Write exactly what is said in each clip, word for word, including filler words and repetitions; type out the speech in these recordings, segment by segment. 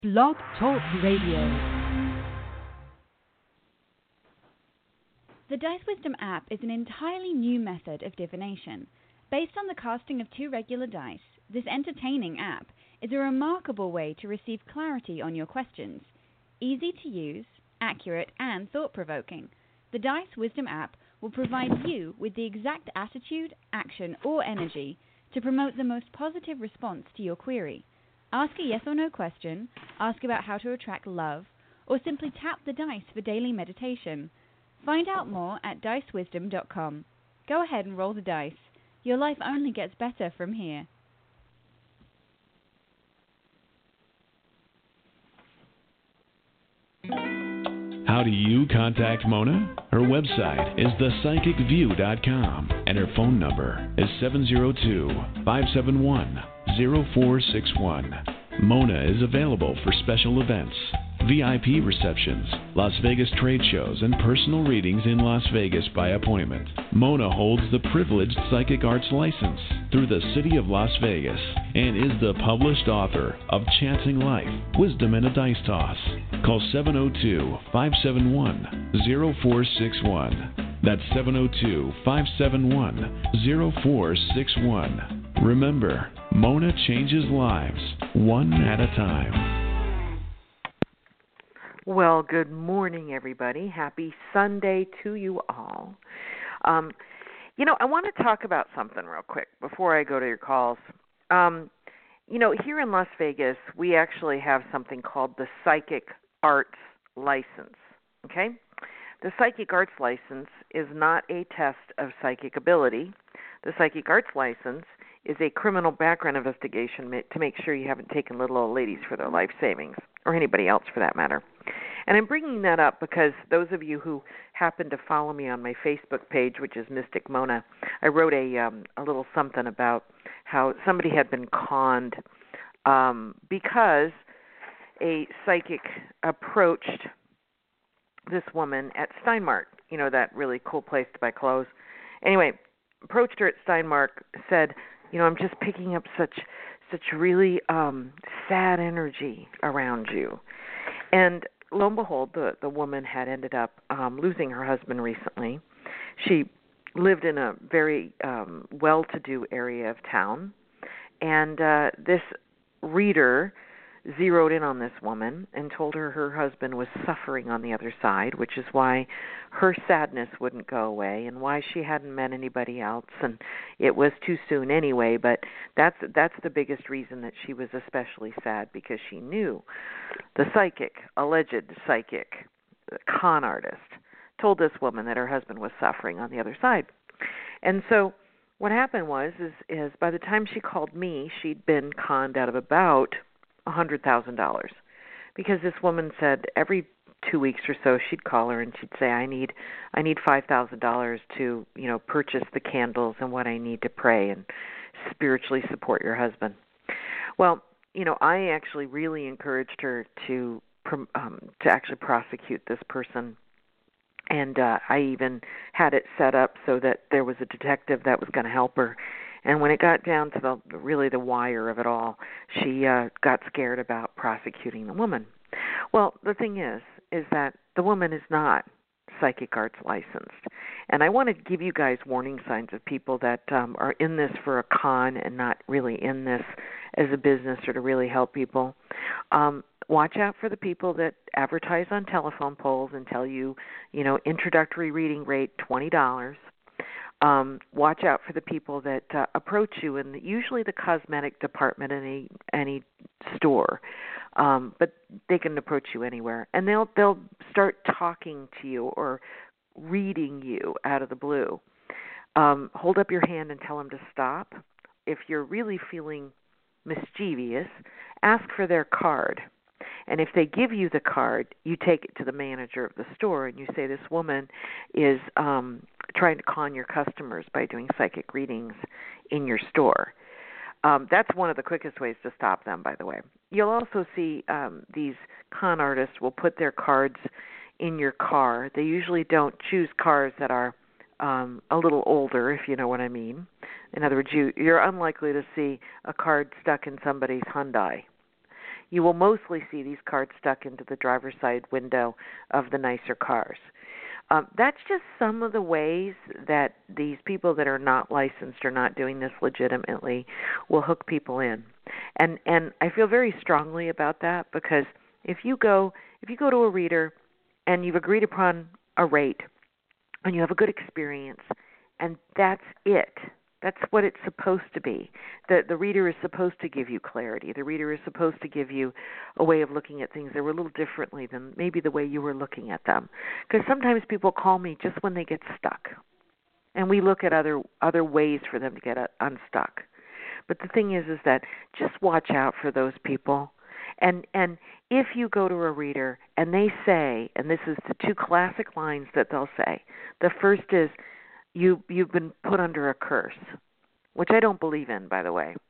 Blog Talk Radio. The Dice Wisdom app is an entirely new method of divination. Based on the casting of two regular dice, this entertaining app is a remarkable way to receive clarity on your questions. Easy to use, accurate, and thought-provoking, the Dice Wisdom app will provide you with the exact attitude, action, or energy to promote the most positive response to your query. Ask a yes or no question, ask about how to attract love, or simply tap the dice for daily meditation. Find out more at dice wisdom dot com. Go ahead and roll the dice. Your life only gets better from here. How do you contact Mona? Her website is the psychic view dot com, and her phone number is seven zero two, five seven one, zero four six one. Mona is available for special events, V I P receptions, Las Vegas trade shows, and personal readings in Las Vegas by appointment. Mona holds the privileged Psychic Arts license through the City of Las Vegas and is the published author of Chancing Life, Wisdom and a Dice Toss. Call seven zero two, five seven one, zero four six one. That's seven zero two, five seven one, zero four six one. Remember, Mona changes lives, one at a time. Well, good morning, everybody. Happy Sunday to you all. Um, you know, I want to talk about something real quick before I go to your calls. Um, you know, here in Las Vegas, we actually have something called the Psychic Arts License, okay? The Psychic Arts License is not a test of psychic ability. The Psychic Arts License is a criminal background investigation to make sure you haven't taken little old ladies for their life savings, or anybody else for that matter. And I'm bringing that up because those of you who happen to follow me on my Facebook page, which is Mystic Mona, I wrote a um, a little something about how somebody had been conned um, because a psychic approached this woman at Steinmark, you know, that really cool place to buy clothes. Anyway, approached her at Steinmark, said, you know, I'm just picking up such such really um, sad energy around you. And lo and behold, the, the woman had ended up um, losing her husband recently. She lived in a very um, well-to-do area of town. And uh, this reader zeroed in on this woman and told her her husband was suffering on the other side, which is why her sadness wouldn't go away and why she hadn't met anybody else, and it was too soon anyway, but that's that's the biggest reason that she was especially sad, because she knew the psychic, alleged psychic, con artist, told this woman that her husband was suffering on the other side. And so what happened was is, is by the time she called me, she'd been conned out of about one hundred thousand dollars, because this woman said every two weeks or so she'd call her and she'd say, I need I need five thousand dollars to, you know, purchase the candles and what I need to pray and spiritually support your husband. Well, you know, I actually really encouraged her to um, to actually prosecute this person. And uh, I even had it set up so that there was a detective that was going to help her. And when it got down to the really the wire of it all, she uh, got scared about prosecuting the woman. Well, the thing is, is that the woman is not Psychic Arts licensed. And I want to give you guys warning signs of people that um, are in this for a con and not really in this as a business or to really help people. Um, watch out for the people that advertise on telephone poles and tell you, you know, introductory reading rate twenty dollars. Um, watch out for the people that uh, approach you in the, usually the cosmetic department in any any store, um, but they can approach you anywhere, and they'll they'll start talking to you or reading you out of the blue. Um, hold up your hand and tell them to stop. If you're really feeling mischievous, ask for their card. And if they give you the card, you take it to the manager of the store and you say, this woman is um, trying to con your customers by doing psychic readings in your store. Um, that's one of the quickest ways to stop them, by the way. You'll also see um, these con artists will put their cards in your car. They usually don't choose cars that are um, a little older, if you know what I mean. In other words, you, you're unlikely to see a card stuck in somebody's Hyundai. You will mostly see these cards stuck into the driver's side window of the nicer cars. Um, that's just some of the ways that these people that are not licensed or not doing this legitimately will hook people in. And and I feel very strongly about that, because if you go if you go to a reader and you've agreed upon a rate and you have a good experience, and that's it. That's what it's supposed to be. The the reader is supposed to give you clarity. The reader is supposed to give you a way of looking at things that were a little differently than maybe the way you were looking at them. Because sometimes people call me just when they get stuck, and we look at other other ways for them to get uh, unstuck. But the thing is, is that just watch out for those people. And and if you go to a reader and they say, and this is the two classic lines that they'll say. The first is, You you've been put under a curse, which I don't believe in, by the way.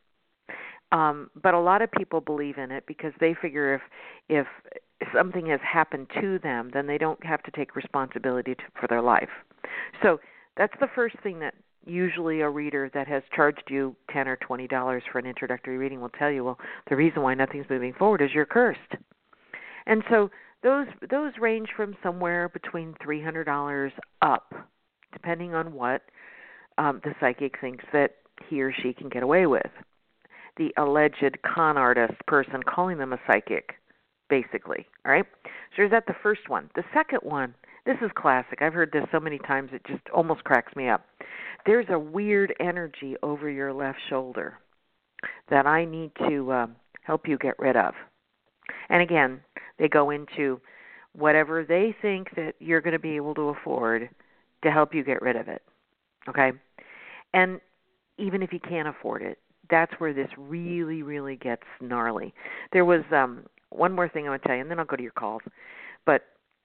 Um, but a lot of people believe in it because they figure if if something has happened to them, then they don't have to take responsibility to, for their life. So that's the first thing that usually a reader that has charged you ten or twenty dollars for an introductory reading will tell you. Well, the reason why nothing's moving forward is you're cursed. And so those those range from somewhere between three hundred dollars up, depending on what um, the psychic thinks that he or she can get away with. The alleged con artist person calling them a psychic, basically. All right? So is that the first one? The second one, this is classic. I've heard this so many times it just almost cracks me up. There's a weird energy over your left shoulder that I need to um, help you get rid of. And again, they go into whatever they think that you're going to be able to afford to help you get rid of it, okay? And even if you can't afford it, that's where this really, really gets gnarly. There was um, one more thing I want to tell you, and then I'll go to your calls. But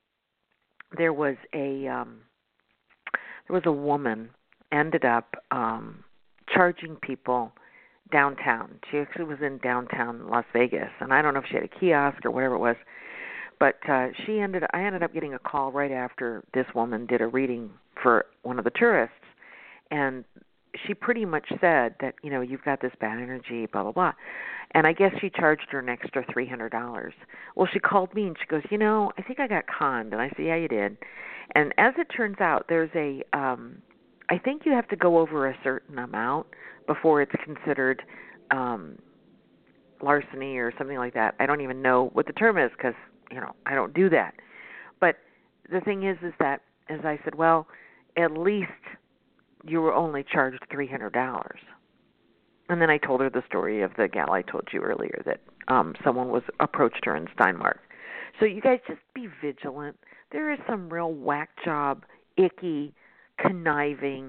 there was a um, there was a woman ended up um, charging people downtown. She actually was in downtown Las Vegas, and I don't know if she had a kiosk or whatever it was. But uh, she ended. I ended up getting a call right after this woman did a reading for one of the tourists, and she pretty much said that, you know, you've got this bad energy, blah blah blah, and I guess she charged her an extra three hundred dollars. Well, she called me and she goes, you know, I think I got conned, and I said, yeah, you did. And as it turns out, there's a, um, I think you have to go over a certain amount before it's considered um, larceny or something like that. I don't even know what the term is because, you know, I don't do that. But the thing is, is that, as I said, well, at least you were only charged three hundred dollars. And then I told her the story of the gal I told you earlier that um, someone was approached her in Steinmark. So you guys just be vigilant. There is some real whack job, icky, conniving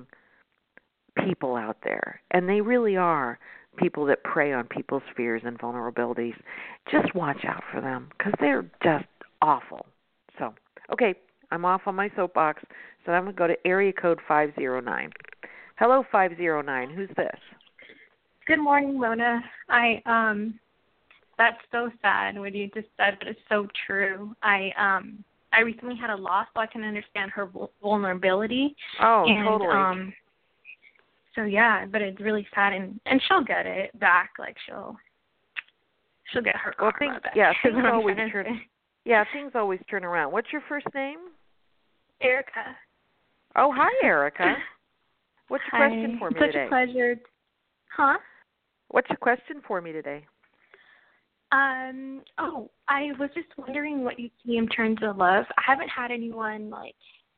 people out there. And they really are people that prey on people's fears and vulnerabilities. Just watch out for them because they're just awful. So, okay, I'm off on my soapbox, so I'm going to go to area code five zero nine. Hello, five zero nine. Who's this? Good morning, Mona. I um, that's so sad what you just said, but it's so true. I um, I recently had a loss, so I can understand her vulnerability. Oh, and, totally. Um, so yeah, but it's really sad, and, and she'll get it back. Like she'll she'll get her well, karma things, back. yeah, things always turn. Yeah, things always turn around. What's your first name? Erica. Oh, hi, Erica. What's your Hi. question for me Such today? Such a pleasure. Huh? What's your question for me today? Um. Oh, I was just wondering what you see in terms of love. I haven't had anyone like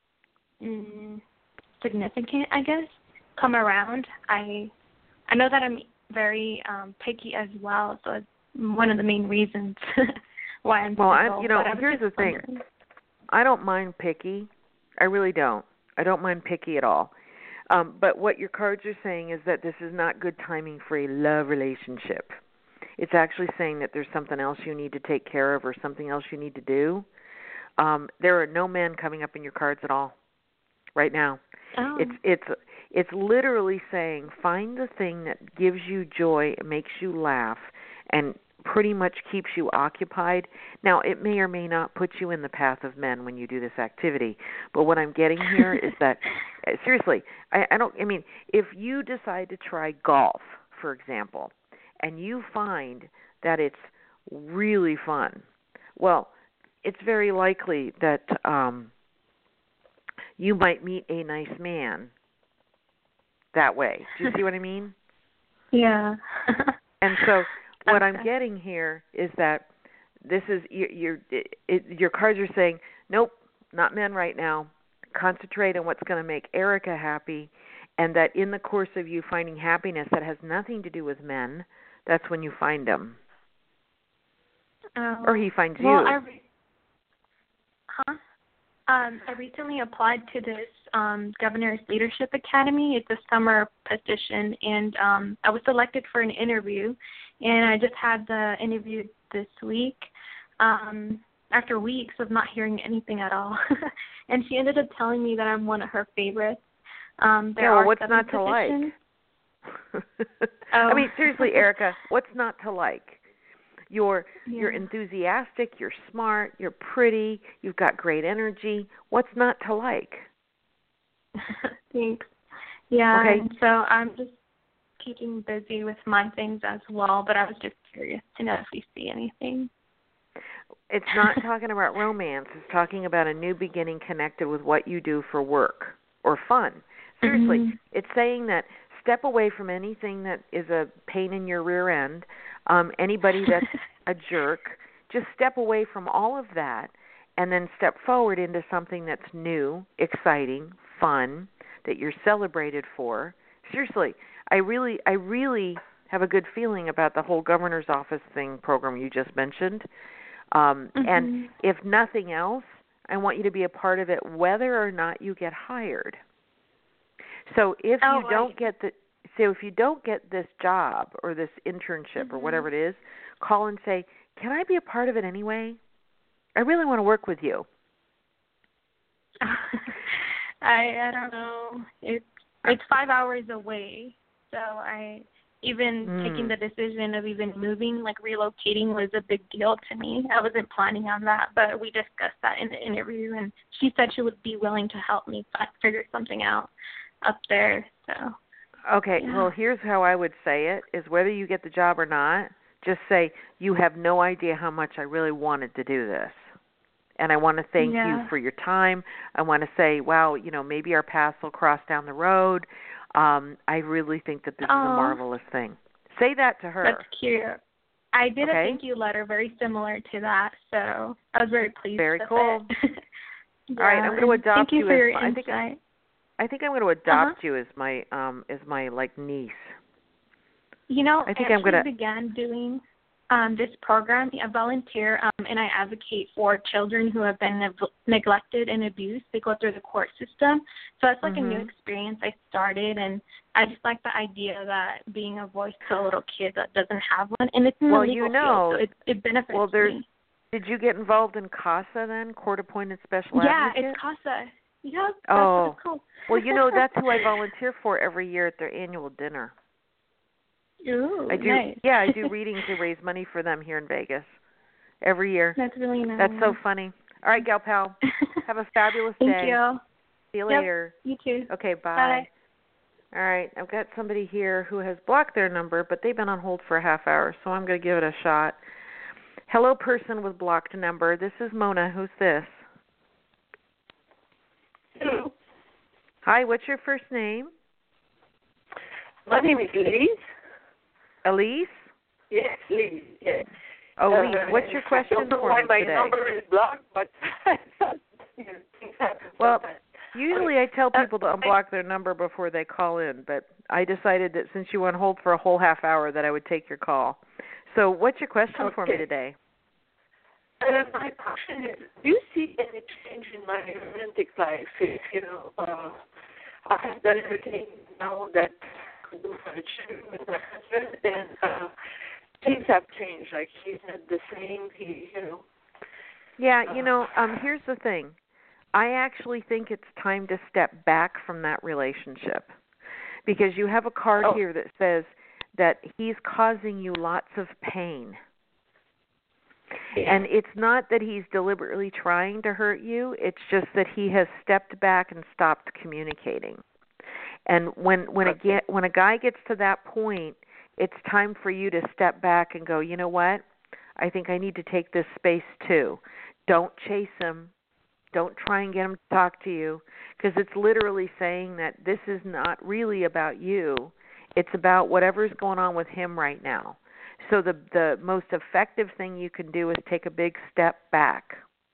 mm, significant, I guess, come around. I I know that I'm very um, picky as well, so it's one of the main reasons why I'm. Well, single, I, you know, I here's the thing. wondering. I don't mind picky. I really don't. I don't mind picky at all. Um, but what your cards are saying is that this is not good timing for a love relationship. It's actually saying that there's something else you need to take care of or something else you need to do. Um, there are no men coming up in your cards at all right now. Oh. It's it's it's literally saying find the thing that gives you joy, makes you laugh, and pretty much keeps you occupied. Now, it may or may not put you in the path of men when you do this activity, but what I'm getting here is that, seriously, I, I don't, I mean, if you decide to try golf, for example, and you find that it's really fun. Well, it's very likely that um, you might meet a nice man that way. Do you see what I mean? Yeah. And so what Okay. I'm getting here is that this is your your, it, your cards are saying, nope, not men right now. Concentrate on what's going to make Erica happy, and that in the course of you finding happiness that has nothing to do with men, that's when you find him. Um, Or he finds well, you. I re- huh? Um, I recently applied to this um, Governor's Leadership Academy. It's a summer position, and um, I was selected for an interview, and I just had the interview this week um, after weeks of not hearing anything at all. And she ended up telling me that I'm one of her favorites. Um, there yeah, well, are what's seven not to positions. like? Oh. I mean, seriously, Erica, what's not to like? You're Yeah. you're enthusiastic, you're smart, you're pretty, you've got great energy. What's not to like? Thanks. Yeah, Okay. and so I'm just keeping busy with my things as well, but I was just curious to know if you see anything. It's not talking about romance. It's talking about a new beginning connected with what you do for work or fun. Seriously, Mhm. it's saying that step away from anything that is a pain in your rear end, um, anybody that's a jerk. Just step away from all of that and then step forward into something that's new, exciting, fun, that you're celebrated for. Seriously, I really, I really have a good feeling about the whole governor's office thing program you just mentioned. Um, Mhm. And if nothing else, I want you to be a part of it whether or not you get hired. So if Oh, you don't right. get the so if you don't get this job or this internship Mhm. or whatever it is, call and say, "Can I be a part of it anyway? I really want to work with you." I I don't know. It's it's five hours away, so I even Mm. taking the decision of even moving, like relocating, was a big deal to me. I wasn't planning on that, but we discussed that in the interview, and she said she would be willing to help me fi- figure something out up there. So. Okay, Yeah. well, here's how I would say it, is whether you get the job or not, just say, you have no idea how much I really wanted to do this. And I want to thank Yeah. you for your time. I want to say, wow, you know, maybe our paths will cross down the road. Um, I really think that this is a Aw. marvelous thing. Say that to her. That's cute. I did Okay. a thank you letter very similar to that, so I was very pleased Very with cool. it. Yeah, All right, I'm going to and adopt thank you you for as your my, I think insight. I think I'm going to adopt Uh-huh. you as my um as my like niece. You know, I I, think I'm actually gonna- began doing um, this program. I volunteer um, and I advocate for children who have been ne- neglected and abused. They go through the court system. So it's like Mhm. a new experience I started, and I just like the idea that being a voice to a little kid that doesn't have one. And it's in Well, the you legal know- field, so it, it benefits well, there's- me. Did you get involved in CASA then, Court Appointed Special Yeah, Advocate? it's CASA. Yep, that's Oh. what it's called. Well, you know, that's who I volunteer for every year at their annual dinner. Ooh, I do. nice. Yeah, I do readings to raise money for them here in Vegas every year. That's really nice. That's so funny. All right, gal pal. Have a fabulous Thank day. you. See you Yep, later. you too. Okay, bye. Bye. All right, I've got somebody here who has blocked their number, but they've been on hold for a half hour, so I'm going to give it a shot. Hello, person with blocked number. This is Mona. Who's this? Hello. Hi, what's your first name? My name is Liz. Elise? Yes, Liz. Yes. Oh, Uh, Elise, what's your question I don't know for why me my today? number is blocked, but you know, things happen Well, sometimes. usually I tell Uh, people to unblock their number before they call in, but I decided that since you were on hold for a whole half hour that I would take your call. So what's your question okay. for me today? Uh, my question is, do you see any change in my romantic life? If, you know, uh, I have done everything now that I could do for the children with my husband, and uh, things have changed. Like, he's not the same. He, you know. Yeah, you know, um, here's the thing. I actually think it's time to step back from that relationship because you have a card Oh. here that says that he's causing you lots of pain. Yeah. And it's not that he's deliberately trying to hurt you. It's just that he has stepped back and stopped communicating. And when when a Okay. get, when a guy gets to that point, it's time for you to step back and go, you know what? I think I need to take this space too. Don't chase him. Don't try and get him to talk to you, because it's literally saying that this is not really about you. It's about whatever's going on with him right now. So the the most effective thing you can do is take a big step back.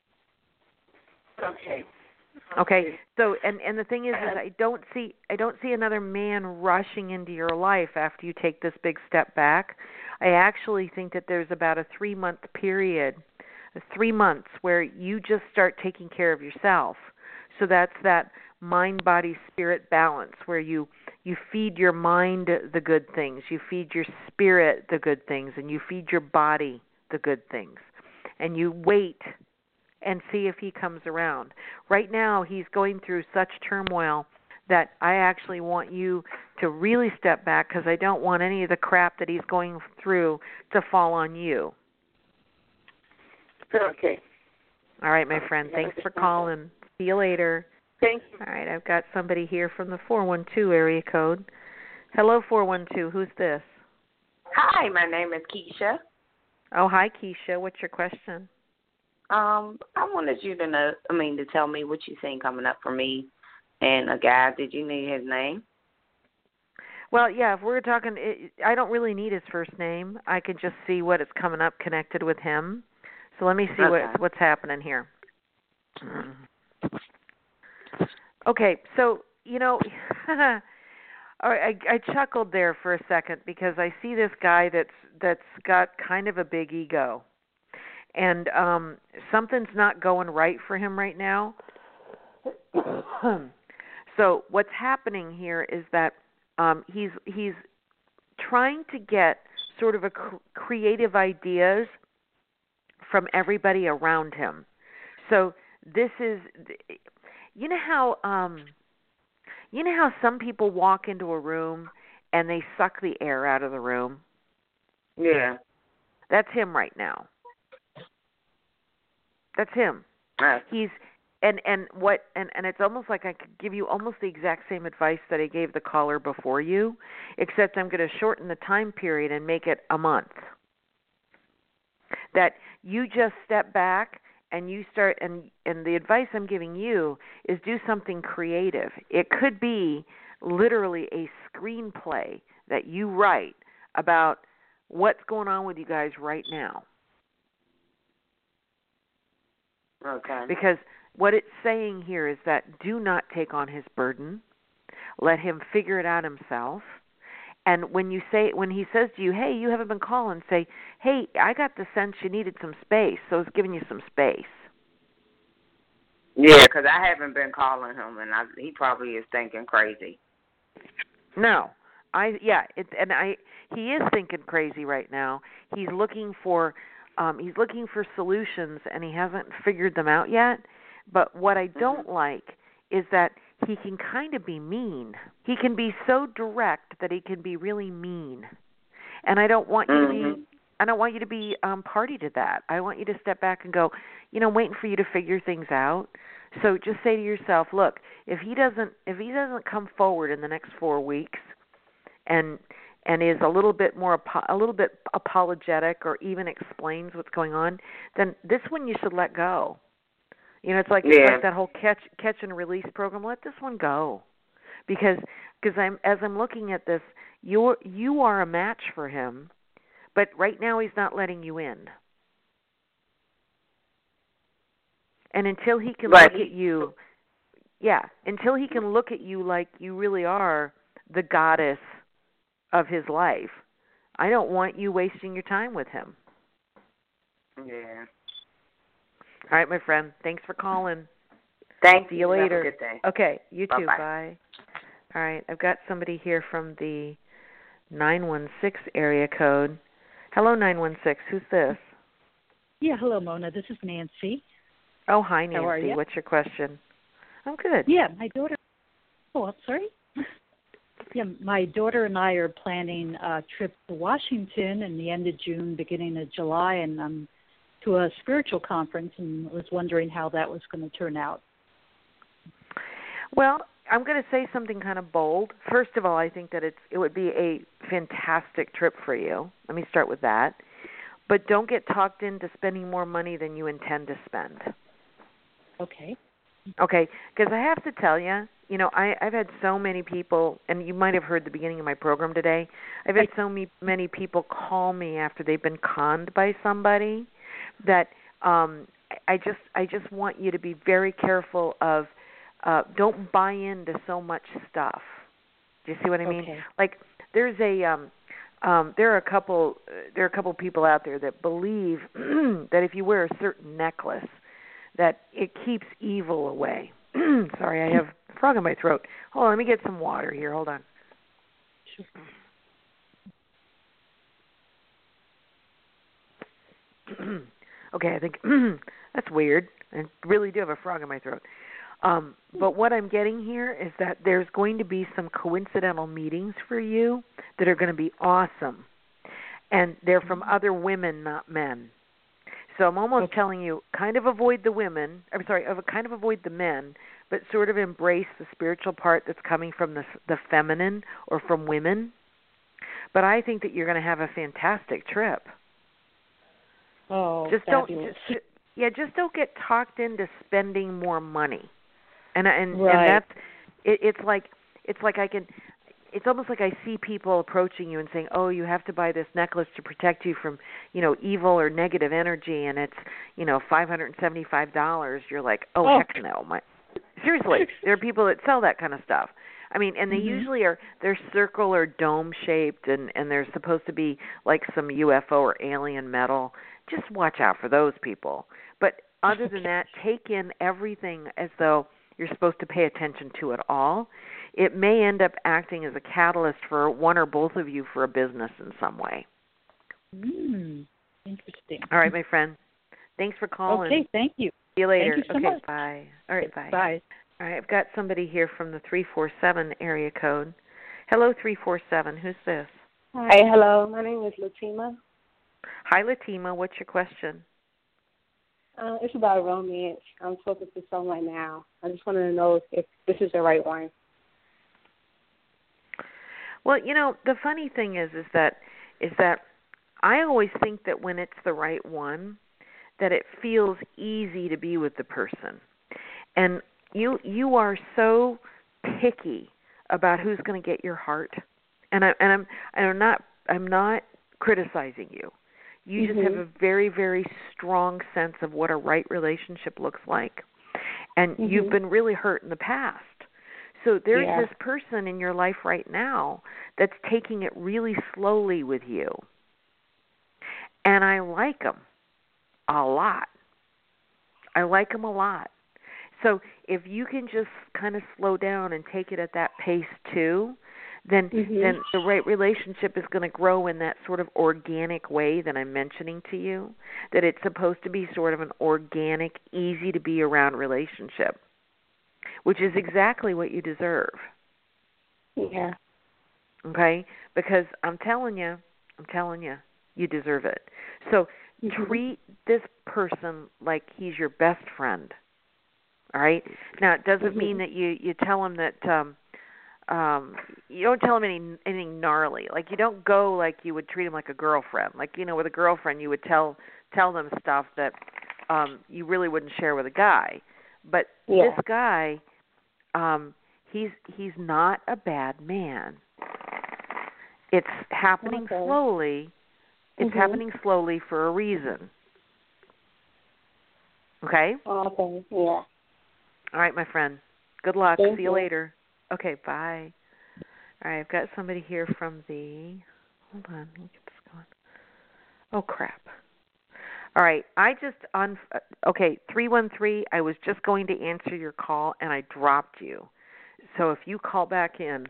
Okay. Okay. So and, and the thing is, is I don't see I don't see another man rushing into your life after you take this big step back. I actually think that there's about a three month period, three months where you just start taking care of yourself. So that's that mind, body, spirit balance where you you feed your mind the good things, you feed your spirit the good things, and you feed your body the good things, and you wait and see if he comes around. Right now, he's going through such turmoil that I actually want you to really step back, because I don't want any of the crap that he's going through to fall on you. Okay. All right, my friend. Thanks for calling. See you later. Thank you. All right, I've got somebody here from the four one two area code. Hello, four one two. Who's this? Hi, my name is Keisha. Oh, hi, Keisha. What's your question? Um, I wanted you to know, I mean, to tell me what you think coming up for me and a guy. Did you need his name? Well, yeah, if we're talking, it, I don't really need his first name. I can just see what is coming up connected with him. So let me see Okay. what what's happening here. Okay, so, you know, I, I chuckled there for a second because I see this guy that's that's got kind of a big ego. And um, something's not going right for him right now. So what's happening here is that um, he's he's trying to get sort of a cr- creative ideas from everybody around him. So this is, you know how um, you know how some people walk into a room and they suck the air out of the room? Yeah. That's him right now. That's him. Uh, He's and and what and, and it's almost like I could give you almost the exact same advice that I gave the caller before you, except I'm going to shorten the time period and make it a month. That you just step back and you start and and the advice I'm giving you is do something creative. It could be literally a screenplay that you write about what's going on with you guys right now. Okay. Because what it's saying here is that do not take on his burden. Let him figure it out himself. And when you say, when he says to you, hey, you haven't been calling, say, hey, I got the sense you needed some space, so it's giving you some space. Yeah, because I haven't been calling him, and I, he probably is thinking crazy. No. I yeah, it, and I he is thinking crazy right now. He's looking for um, he's looking for solutions, and he hasn't figured them out yet. But what I don't Mm-hmm. like is that he can kind of be mean. He can be so direct that he can be really mean, and I don't want you Mm-hmm. to be. I don't want you to be um, party to that. I want you to step back and go, you know, waiting for you to figure things out. So just say to yourself, look, if he doesn't, if he doesn't come forward in the next four weeks, and and is a little bit more a little bit apologetic or even explains what's going on, then this one you should let go. You know, it's like Yeah. it's like that whole catch catch and release program. Let this one go, because because I'm as I'm looking at this, you're you are a match for him, but right now he's not letting you in. And until he can Right. look at you, yeah, until he can look at you like you really are the goddess of his life, I don't want you wasting your time with him. Yeah. All right, my friend. Thanks for calling. Thank See you Have a later. good day. Okay, you too. Bye-bye. Bye. All right, I've got somebody here from the nine one six area code. Hello, nine one six. Who's this? Yeah, hello, Mona. This is Nancy. Oh, hi, Nancy. How are you? What's your question? I'm good. Yeah, my daughter. Oh, I'm sorry. Yeah, my daughter and I are planning a trip to Washington in the end of June, beginning of July, and um, to a spiritual conference, and was wondering how that was going to turn out. Well, I'm going to say something kind of bold. First of all, I think that it's it would be a fantastic trip for you. Let me start with that. but don't get talked into spending more money than you intend to spend. Okay. Okay, because I have to tell you, you know, I, I've had so many people, and you might have heard the beginning of my program today, I've had so many, many people call me after they've been conned by somebody that um, I just I just want you to be very careful of, uh, don't buy into so much stuff. Do you see what I mean? Okay. Like, there's a, um, um, there are a couple, there are a couple people out there that believe that if you wear a certain necklace, that it keeps evil away. Sorry, I have a frog in my throat. Hold on, let me get some water here. Hold on. Okay, I think that's weird. I really do have a frog in my throat. Um, but what I'm getting here is that there's going to be some coincidental meetings for you that are going to be awesome. And they're from other women, not men. So I'm almost okay. telling you, kind of avoid the women. I'm sorry, kind of avoid the men, but sort of embrace the spiritual part that's coming from the the feminine or from women. But I think that you're going to have a fantastic trip. Oh, just fabulous. don't, just, yeah, just don't get talked into spending more money. And and right. and that's it, it's like it's like I can. It's almost like I see people approaching you and saying, "Oh, you have to buy this necklace to protect you from, you know, evil or negative energy, and it's, you know, five hundred and seventy-five dollars." You're like, "Oh, oh. heck no!" My, seriously, there are people that sell that kind of stuff. I mean, and they mm-hmm. usually are they're circle or dome shaped, and and they're supposed to be like some U F O or alien metal. Just watch out for those people. But other than that, take in everything as though you're supposed to pay attention to it all. It may end up acting as a catalyst for one or both of you for a business in some way. Mm, interesting. All right, my friend. Thanks for calling. Okay, thank you. See you later. Thank you so okay, much. bye. All right, bye. Bye. All right, I've got somebody here from the three four seven area code. Hello, three four seven. Who's this? Hi, hello. My name is Latima. Hi, Latima. What's your question? Uh, it's about romance. I'm talking to someone right now. I just wanted to know if this is the right one. Well, you know, the funny thing is, is that, is that I always think that when it's the right one, that it feels easy to be with the person, and you you are so picky about who's going to get your heart, and I and I'm I'm not I'm not criticizing you. You mm-hmm. just have a very, very strong sense of what a right relationship looks like, and mm-hmm. you've been really hurt in the past. So there's yeah. this person in your life right now that's taking it really slowly with you. And I like them a lot. I like them a lot. So if you can just kind of slow down and take it at that pace too, then mm-hmm. then the right relationship is going to grow in that sort of organic way that I'm mentioning to you, that it's supposed to be sort of an organic, easy to be around relationship, which is exactly what you deserve. Yeah. Okay? Because I'm telling you, I'm telling you, you deserve it. So mm-hmm. treat this person like he's your best friend. All right? Now, it doesn't mm-hmm. mean that you, you tell him that um, um, you don't tell him any, anything gnarly. Like, you don't go like you would treat him like a girlfriend. Like, you know, with a girlfriend, you would tell tell them stuff that um, you really wouldn't share with a guy. But yeah. this guy, um, he's he's not a bad man. It's happening okay. slowly. It's mm-hmm. happening slowly for a reason. Okay? Okay, yeah. All right, my friend. Good luck. Thank See you, you later. Okay, bye. All right, I've got somebody here from the... Hold on. Let me get this going. Oh, crap. All right, I just... Un- okay, three one three, I was just going to answer your call, and I dropped you. So if you call back in,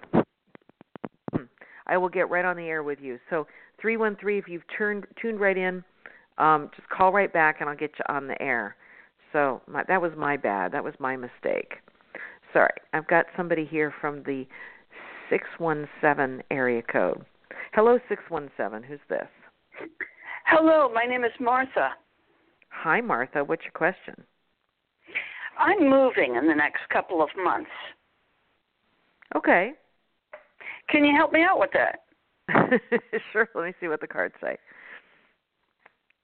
I will get right on the air with you. So three one three, if you've turned, tuned right in, um, just call right back, and I'll get you on the air. So my, that was my bad. That was my mistake. Sorry. I've got somebody here from the six one seven area code. Hello, six one seven. Who's this? Hello, my name is Martha. Hi, Martha. What's your question? I'm moving in the next couple of months. Okay. Can you help me out with that? Sure. Let me see what the cards say.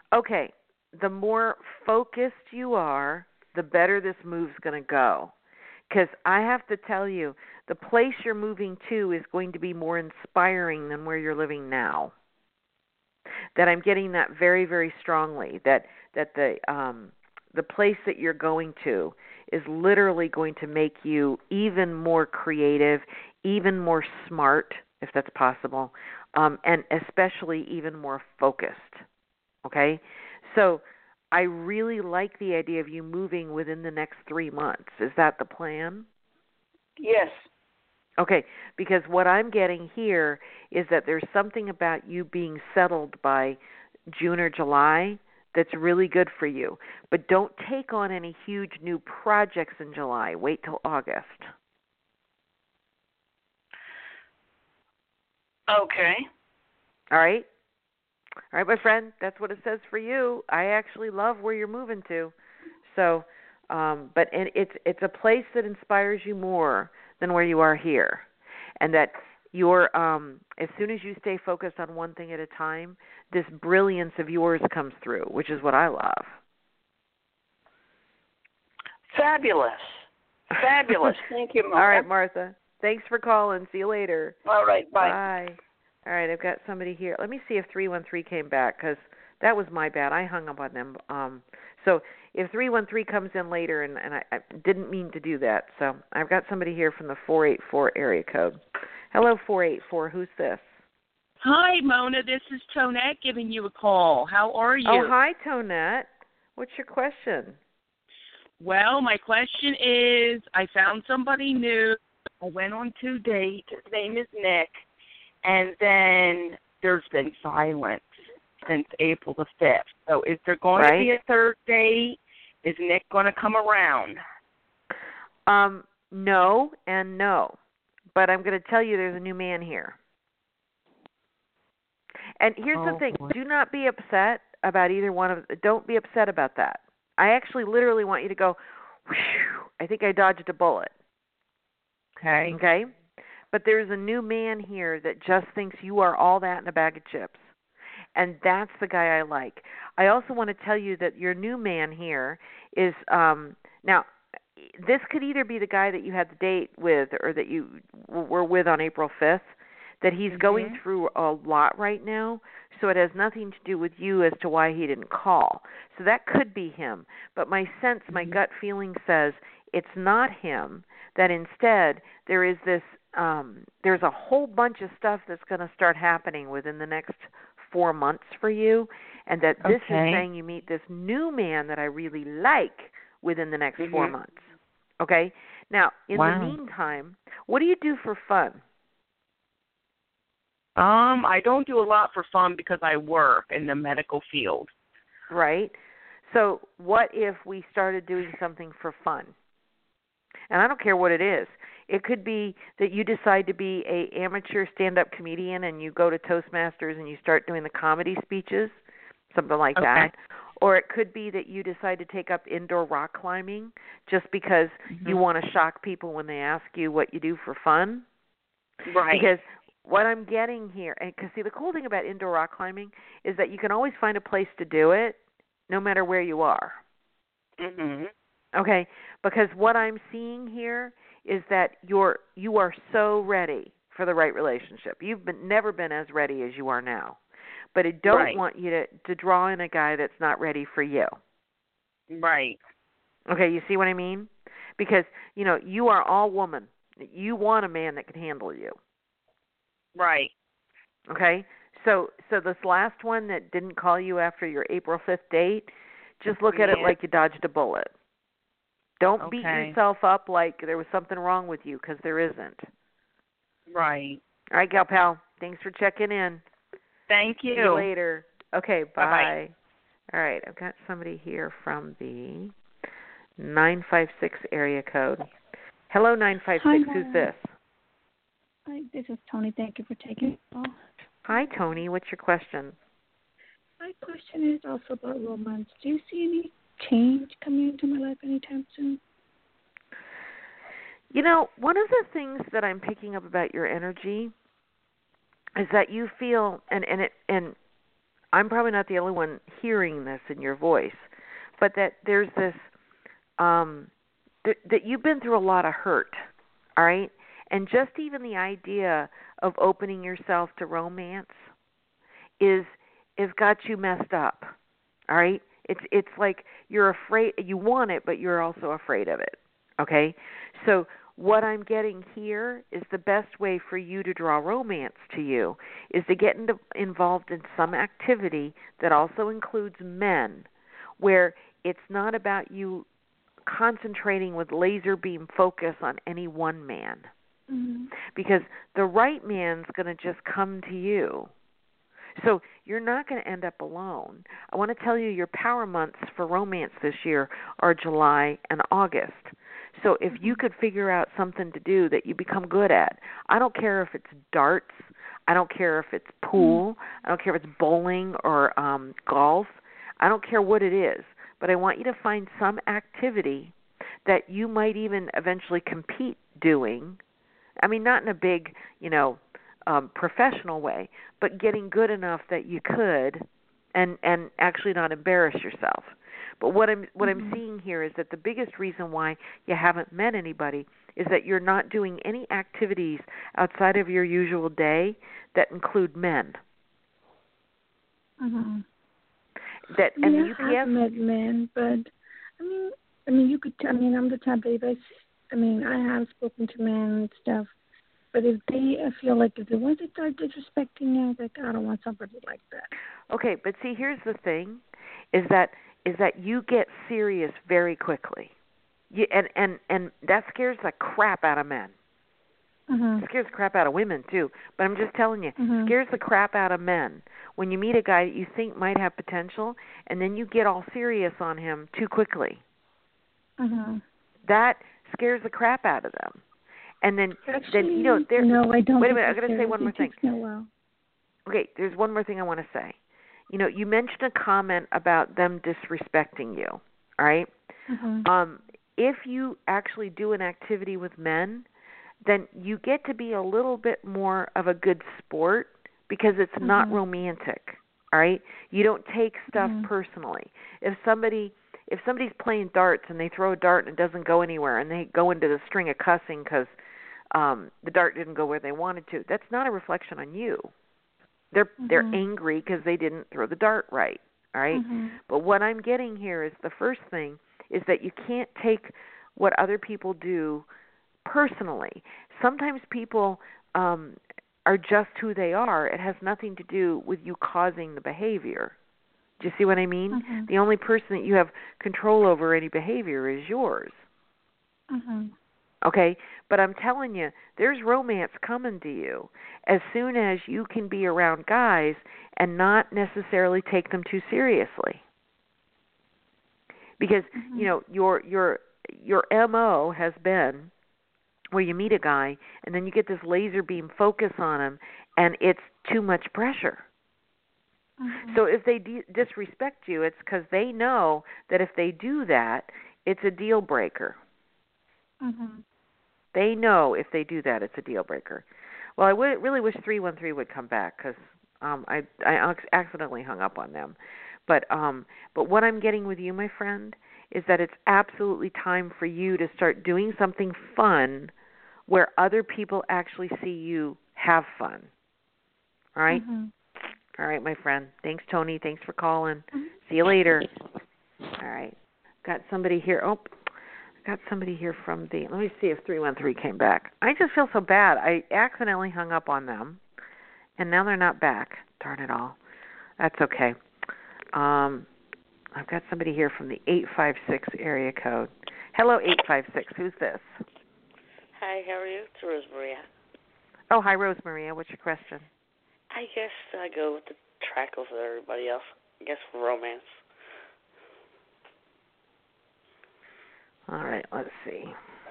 Okay, the more focused you are, the better this move's going to go. Because I have to tell you, the place you're moving to is going to be more inspiring than where you're living now. That I'm getting that very, very strongly. That that the um, the place that you're going to is literally going to make you even more creative, even more smart, if that's possible, um, and especially even more focused. Okay? So I really like the idea of you moving within the next three months. Is that the plan? Yes. Okay, because what I'm getting here is that there's something about you being settled by June or July that's really good for you. But don't take on any huge new projects in July. Wait till August. Okay. All right? All right, my friend, that's what it says for you. I actually love where you're moving to. So, um, but and it's it's a place that inspires you more than where you are here. And that you're, um, as soon as you stay focused on one thing at a time, this brilliance of yours comes through, which is what I love. Fabulous. Fabulous. Thank you, Martha. All right, Martha. Thanks for calling. See you later. All right, bye. Bye. All right, I've got somebody here. Let me see if three one three came back, because that was my bad. I hung up on them. Um, so if three one three comes in later, and, and I, I didn't mean to do that, so I've got somebody here from the four eight four area code. Hello, four eight four. Who's this? Hi, Mona. This is Tonette giving you a call. How are you? Oh, hi, Tonette. What's your question? Well, my question is, I found somebody new. I went on two dates. His name is Nick. And then there's been silence since April the fifth. So is there going right. to be a third date? Is Nick going to come around? Um, no and no. But I'm going to tell you there's a new man here. And here's oh, the thing. boy. Do not be upset about either one of – don't be upset about that. I actually literally want you to go, whew, I think I dodged a bullet. Okay. Okay? But there's a new man here that just thinks you are all that in a bag of chips. And that's the guy I like. I also want to tell you that your new man here is um, – now, this could either be the guy that you had the date with or that you were with on April fifth, that he's mm-hmm. going through a lot right now, so it has nothing to do with you as to why he didn't call. So that could be him. But my sense, my mm-hmm. gut feeling says it's not him, that instead there is this – Um, there's a whole bunch of stuff that's going to start happening within the next four months for you, and that this okay. is saying you meet this new man that I really like within the next mm-hmm. four months. Okay? Now, in wow. the meantime, what do you do for fun? Um, I don't do a lot for fun because I work in the medical field. Right? So what if we started doing something for fun? And I don't care what it is. It could be that you decide to be a amateur stand-up comedian and you go to Toastmasters and you start doing the comedy speeches, something like okay. that. Or it could be that you decide to take up indoor rock climbing just because mm-hmm. you want to shock people when they ask you what you do for fun. Right. Because what I'm getting here, and because see, the cool thing about indoor rock climbing is that you can always find a place to do it no matter where you are. Mm-hmm. Okay, because what I'm seeing here is that you're you are so ready for the right relationship. You've been never been as ready as you are now. But I don't right. want you to, to draw in a guy that's not ready for you. Right. Okay, you see what I mean? Because, you know, you are all woman. You want a man that can handle you. Right. Okay? So so this last one that didn't call you after your April fifth date, just look at yeah. it like you dodged a bullet. Don't okay. beat yourself up like there was something wrong with you, because there isn't. Right. All right, gal pal. Thanks for checking in. Thank you. See you later. Okay, bye. Bye-bye. All right, I've got somebody here from the nine five six area code. Hello, nine five six. Hi, Who's this? Hi, this is Tony. Thank you for taking the call. Hi, Tony. What's your question? My question is also about romance. Do you see any change coming into my life anytime soon? You know, one of the things that I'm picking up about your energy is that you feel, and and it, and I'm probably not the only one hearing this in your voice, but that there's this, um, th- that you've been through a lot of hurt, all right? And just even the idea of opening yourself to romance is has got you messed up, all right? It's it's like you're afraid, you want it, but you're also afraid of it, okay? So what I'm getting here is the best way for you to draw romance to you is to get into, involved in some activity that also includes men, where it's not about you concentrating with laser beam focus on any one man. Mm-hmm. Because the right man's going to just come to you. So you're not going to end up alone. I want to tell you your power months for romance this year are July and August. So if you could figure out something to do that you become good at, I don't care if it's darts, I don't care if it's pool, I don't care if it's bowling or um, golf, I don't care what it is, but I want you to find some activity that you might even eventually compete doing. I mean, not in a big, you know, um, professional way, but getting good enough that you could and, and actually not embarrass yourself. But what I'm what mm-hmm. I'm seeing here is that the biggest reason why you haven't met anybody is that you're not doing any activities outside of your usual day that include men. Mm-hmm. That I mean, and U P S. I have met men, but I mean, I mean, you could. I mean, I'm the type of. I, I mean, I have spoken to men and stuff, but if they, I feel like if they once they start disrespecting you, like I don't want somebody like that. Okay, but see, here's the thing, is that. is that you get serious very quickly. You, and, and, and that scares the crap out of men. Mm-hmm. It scares the crap out of women, too. But I'm just telling you, mm-hmm. scares the crap out of men when you meet a guy that you think might have potential, and then you get all serious on him too quickly. Mm-hmm. That scares the crap out of them. And then, Actually, then you know, there. No, I don't. Wait a minute, I'm going to say one more thing. Well. Okay, there's one more thing I want to say. You know, you mentioned a comment about them disrespecting you, all right? Mm-hmm. Um, if you actually do an activity with men, then you get to be a little bit more of a good sport because it's mm-hmm. not romantic, all right? You don't take stuff mm-hmm. personally. If somebody if somebody's playing darts and they throw a dart and it doesn't go anywhere and they go into the string of cussing because um, the dart didn't go where they wanted to, that's not a reflection on you. They're mm-hmm. they're angry because they didn't throw the dart right, all right? Mm-hmm. But what I'm getting here is the first thing is that you can't take what other people do personally. Sometimes people um, are just who they are. It has nothing to do with you causing the behavior. Do you see what I mean? Mm-hmm. The only person that you have control over any behavior is yours. Mm-hmm. Okay, but I'm telling you, there's romance coming to you as soon as you can be around guys and not necessarily take them too seriously. Because, mm-hmm. you know, your your your M O has been where you meet a guy and then you get this laser beam focus on him and it's too much pressure. Mm-hmm. So if they de- disrespect you, it's because they know that if they do that, it's a deal breaker. Mm-hmm. They know if they do that, it's a deal breaker. Well, I would, really wish three one three would come back because um, I, I accidentally hung up on them. But um, but what I'm getting with you, my friend, is that it's absolutely time for you to start doing something fun where other people actually see you have fun. All right? Mm-hmm. All right, my friend. Thanks, Tony. Thanks for calling. Mm-hmm. See you later. All right. Got somebody here. Oh, got somebody here from the, let me see if three one three came back. I just feel so bad. I accidentally hung up on them, and now they're not back. Darn it all. That's okay. Um, I've got somebody here from the eight five six area code. Hello, eight five six. Who's this? Hi, how are you? It's Rose Maria. Oh, hi, Rose Maria. What's your question? I guess I go with the track of everybody else. I guess romance. All right, let's see.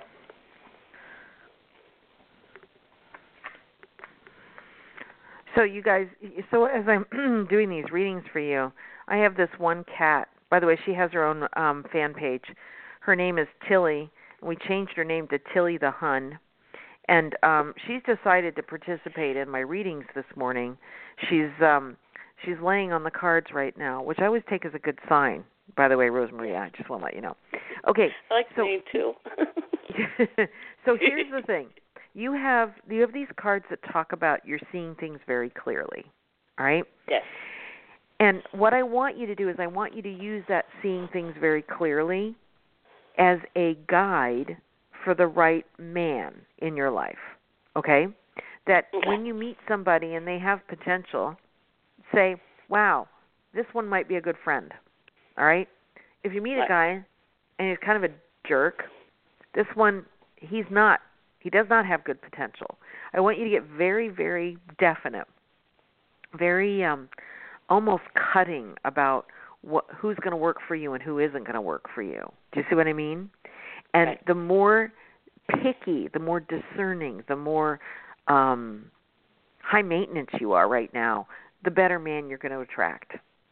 So you guys, so as I'm doing these readings for you, I have this one cat. By the way, she has her own um, fan page. Her name is Tilly. We changed her name to Tilly the Hun. And um, she's decided to participate in my readings this morning. She's um, She's laying on the cards right now, which I always take as a good sign. By the way, Rosemary, I just want to let you know. Okay. I like so, the name too. So here's the thing. You have you have these cards that talk about you're seeing things very clearly. All right? Yes. And what I want you to do is I want you to use that seeing things very clearly as a guide for the right man in your life. Okay? That okay. when you meet somebody and they have potential, say, wow, this one might be a good friend. All right? If you meet right. a guy and he's kind of a jerk, this one, he's not, he does not have good potential. I want you to get very, very definite, very um, almost cutting about what, who's going to work for you and who isn't going to work for you. Do you see what I mean? And right. the more picky, the more discerning, the more um, high maintenance you are right now, the better man you're going to attract.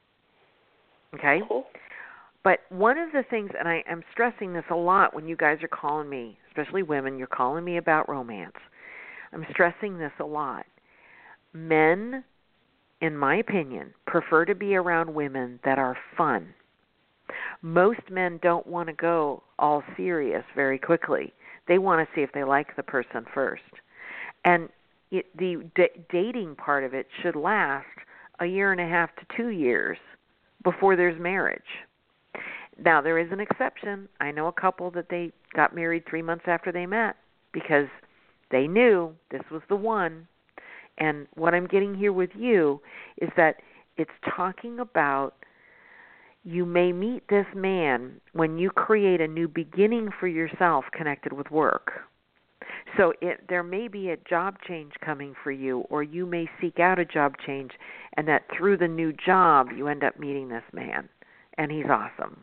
Okay? Cool. But one of the things, and I am stressing this a lot when you guys are calling me, especially women, you're calling me about romance. I'm stressing this a lot. Men, in my opinion, prefer to be around women that are fun. Most men don't want to go all serious very quickly. They want to see if they like the person first. And it, the d- dating part of it should last a year and a half to two years before there's marriage. Now, there is an exception. I know a couple that they got married three months after they met because they knew this was the one. And what I'm getting here with you is that it's talking about you may meet this man when you create a new beginning for yourself connected with work. So it, there may be a job change coming for you, or you may seek out a job change, and that through the new job you end up meeting this man, and he's awesome.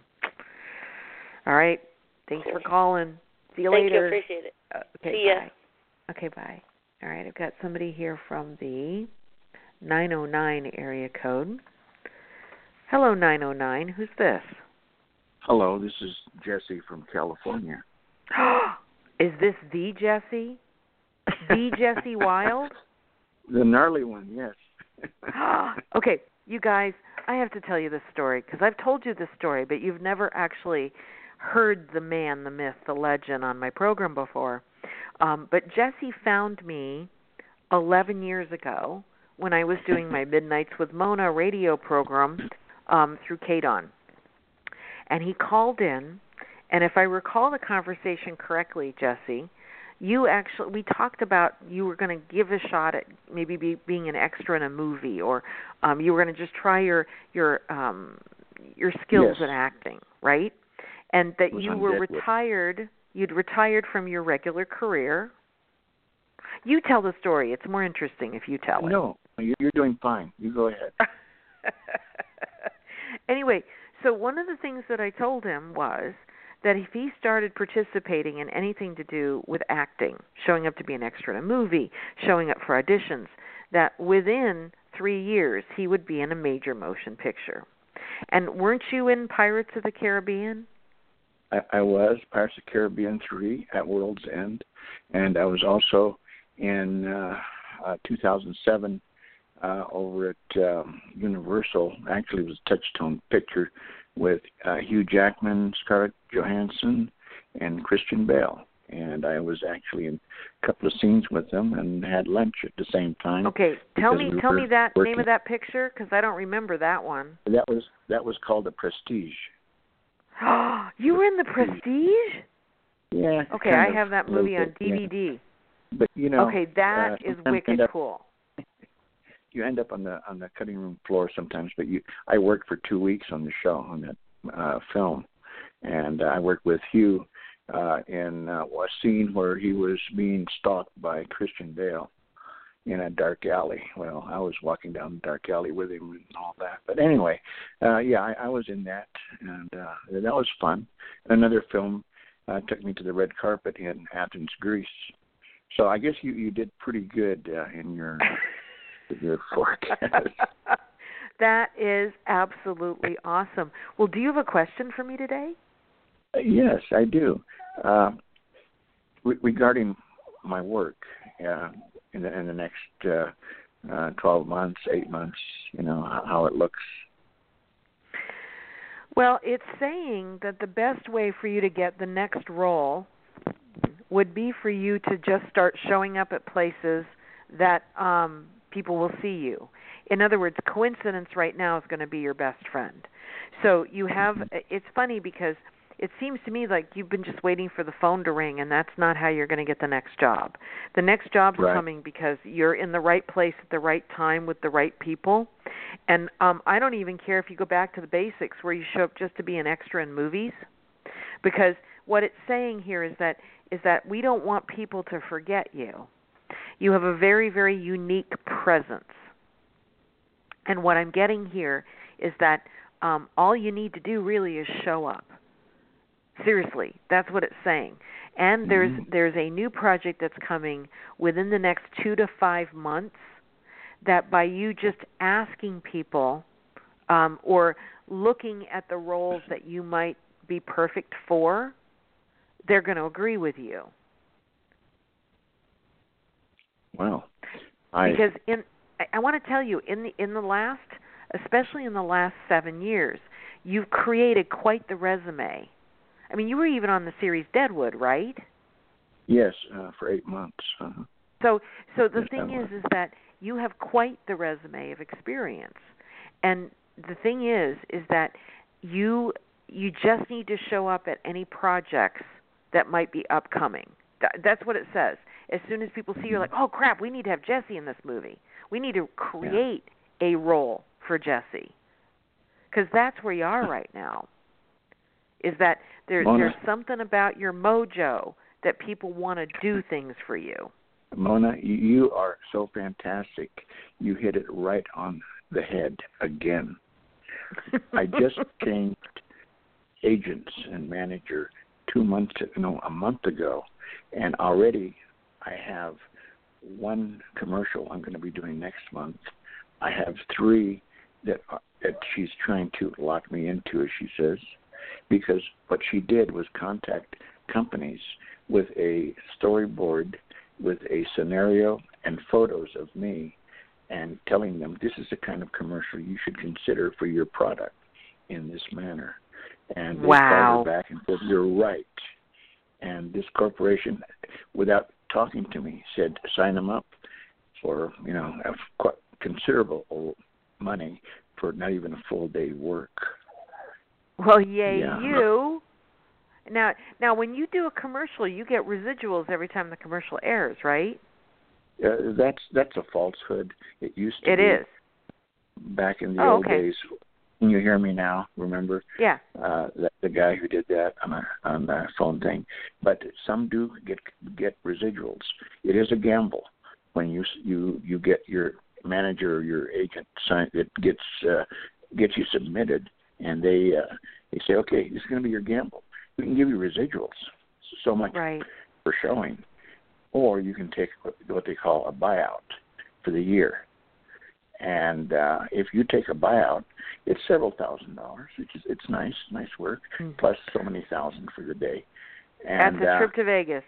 All right. Thanks for calling. See you Thank later. Thank you. Appreciate it. Uh, okay, See ya. bye. Okay, bye. All right. I've got somebody here from the nine oh nine area code. Hello, nine oh nine. Who's this? Hello. This is Jesse from California. Is this the Jesse? The Jesse Wild? The gnarly one, yes. Okay, you guys, I have to tell you this story because I've told you this story, but you've never actually heard the man, the myth, the legend on my program before. Um, but Jesse found me eleven years ago when I was doing my Midnights with Mona radio program um, through K D O N. And he called in, and if I recall the conversation correctly, Jesse, you actually, we talked about you were going to give a shot at maybe be, being an extra in a movie, or um, you were going to just try your your um, your skills yes. in acting, right? And that you were Deadwood. retired, you'd retired from your regular career. You tell the story. It's more interesting if you tell it. No, you're doing fine. You go ahead. Anyway, so one of the things that I told him was that if he started participating in anything to do with acting, showing up to be an extra in a movie, showing up for auditions, that within three years he would be in a major motion picture. And weren't you in Pirates of the Caribbean? I, I was, Pirates of the Caribbean three at World's End, and I was also in uh, uh, two thousand seven uh, over at um, Universal. Actually, it was a Touchstone picture with uh, Hugh Jackman, Scarlett Johansson, and Christian Bale. And I was actually in a couple of scenes with them and had lunch at the same time. Okay, tell me, we tell me that working. name of that picture because I don't remember that one. That was that was called The Prestige. You were in The Prestige? Yeah. Okay, I have that movie on D V D. Yeah. But you know. Okay, that uh, is wicked up, cool. You end up on the on the cutting room floor sometimes. But you, I worked for two weeks on the show on that uh, film, and uh, I worked with Hugh uh, in uh, a scene where he was being stalked by Christian Bale in a dark alley. Well, I was walking down the dark alley with him and all that. But anyway, uh, yeah, I, I was in that, and uh, that was fun. Another film uh, took me to the red carpet in Athens, Greece. So I guess you, you did pretty good uh, in your your forecast. That is absolutely awesome. Well, do you have a question for me today? Uh, yes, I do. Uh, re- regarding my work, uh, in the, in the next uh, uh, twelve months, eight months, you know, how, how it looks? Well, it's saying that the best way for you to get the next role would be for you to just start showing up at places that um, people will see you. In other words, coincidence right now is going to be your best friend. So you have, it's funny because it seems to me like you've been just waiting for the phone to ring, and that's not how you're going to get the next job. The next job's right. coming because you're in the right place at the right time with the right people. And um, I don't even care if you go back to the basics where you show up just to be an extra in movies, because what it's saying here is that is that we don't want people to forget you. You have a very, very unique presence. And what I'm getting here is that um, all you need to do really is show up. Seriously, that's what it's saying. And there's mm-hmm. there's a new project that's coming within the next two to five months that by you just asking people um, or looking at the roles that you might be perfect for, they're going to agree with you. Wow. I... Because in I, I want to tell you, in the in the last, especially in the last seven years, you've created quite the resume. I mean, you were even on the series Deadwood, right? Yes, uh, for eight months. Uh-huh. So, so the yes, thing is, is that you have quite the resume of experience, and the thing is, is that you you just need to show up at any projects that might be upcoming. That's what it says. As soon as people see you, like, oh crap, we need to have Jesse in this movie. We need to create yeah. a role for Jesse, because that's where you are right now. Is that there, there's something about your mojo that people want to do things for you. Mona, you are so fantastic. You hit it right on the head again. I just changed agents and manager two months, no, a month ago, and already I have one commercial I'm going to be doing next month. I have three that that she's trying to lock me into, as she says, because what she did was contact companies with a storyboard, with a scenario and photos of me, and telling them this is the kind of commercial you should consider for your product in this manner. And they wow. called her back and said, you're right. And this corporation, without talking to me, said sign them up for, you know, a quite considerable money for not even a full day work. Well, yay yeah. you. Now, now, when you do a commercial, you get residuals every time the commercial airs, right? Uh, that's that's a falsehood. It used to it be. It is. Back in the oh, old okay. days. Can you hear me now? Remember? Yeah. Uh, that, the guy who did that on a on the phone thing. But some do get get residuals. It is a gamble when you you you get your manager or your agent sign that gets uh, gets you submitted, and they uh, they say, okay, this is going to be your gamble. We can give you residuals, so much right. for showing, or you can take what, what they call a buyout for the year. And uh, if you take a buyout, it's several thousand dollars, which is it's nice, nice work, mm-hmm. plus so many thousand for the day. And, that's a trip uh, to Vegas.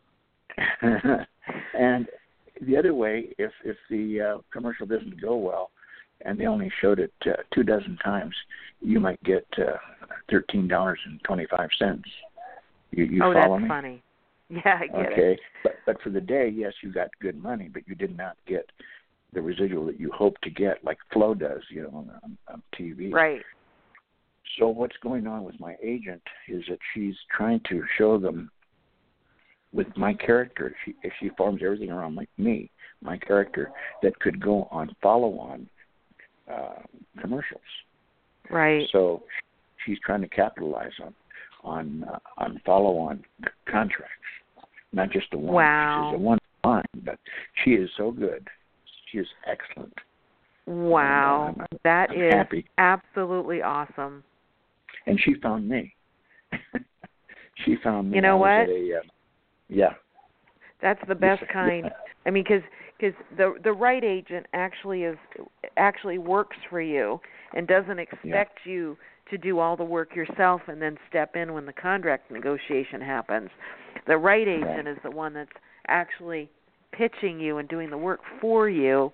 And the other way, if if the uh, commercial doesn't go well, and they only showed it uh, two dozen times, you might get uh, thirteen dollars and twenty-five cents. You, you oh, follow that's me? funny. Yeah, I get okay. it. But but for the day, yes, you got good money, but you did not get the residual that you hope to get, like Flo does, you know, on, on, on T V. Right. So what's going on with my agent is that she's trying to show them with my character, she, if she forms everything around like me, my character, that could go on follow-on uh, commercials. Right. So she's trying to capitalize on on uh, on follow-on c- contracts, not just the one. Wow. She's a one line, but she is so good. She is excellent. Wow, and, uh, I'm, that I'm is happy. Absolutely awesome. And she found me. she found me. You know I what? was at a, uh, yeah. That's the best Yes, kind. yeah. I mean, because because the the right agent actually is actually works for you and doesn't expect yeah. you to do all the work yourself and then step in when the contract negotiation happens. The right agent right. is the one that's actually pitching you and doing the work for you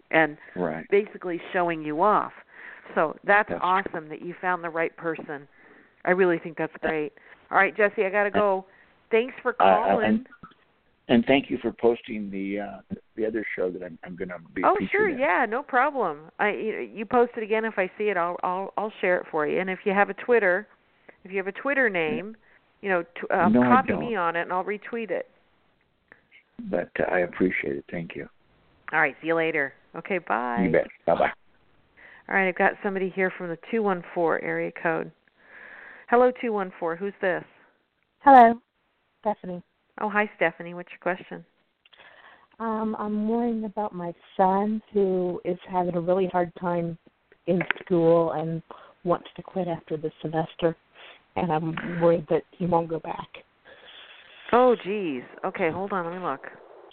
and right. basically showing you off. So that's, that's awesome that you found the right person. I really think that's great. All right, Jesse, I got to go. Thanks for calling. Uh, and, and thank you for posting the uh, the other show that I'm, I'm going to be oh, featured sure, in. yeah, no problem. I you, you post it again. If I see it, I'll I'll I'll share it for you. And if you have a Twitter, if you have a Twitter name, you know, t- um, no, copy I don't. me on it, and I'll retweet it. But uh, I appreciate it. Thank you. All right, see you later. Okay, bye. You bet. Bye-bye. All right, I've got somebody here from the two one four area code. Hello, two one four. Who's this? Hello, Stephanie. Oh, hi, Stephanie. What's your question? Um, I'm worrying about my son who is having a really hard time in school and wants to quit after the semester, and I'm worried that he won't go back. Oh, geez. Okay, hold on. Let me look.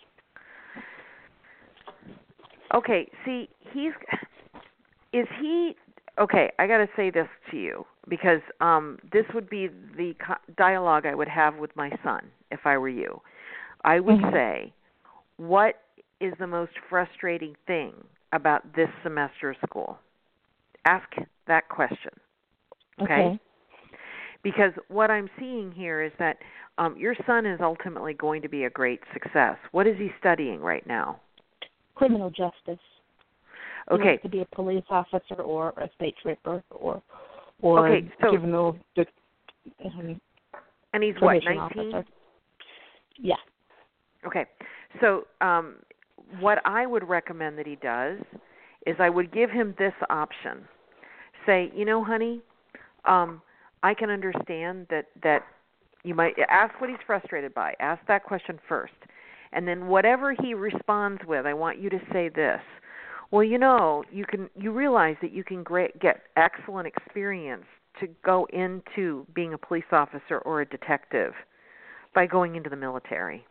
Okay, see, he's is he okay, I got to say this to you because um, this would be the co- dialogue I would have with my son if I were you. I would mm-hmm. say, what is the most frustrating thing about this semester of school? Ask that question. Okay? Okay. Because what I'm seeing here is that um, your son is ultimately going to be a great success. What is he studying right now? Criminal justice. Okay. He wants to be a police officer or a state trooper or or okay, so, juvenile. Um, and he's what, nineteen? Officer. Yeah. Okay. So um, what I would recommend that he does is I would give him this option. Say, you know, honey, um, I can understand that, that you might ask what he's frustrated by. Ask that question first. And then whatever he responds with, I want you to say this. Well, you know, you can you realize that you can great, get excellent experience to go into being a police officer or a detective by going into the military.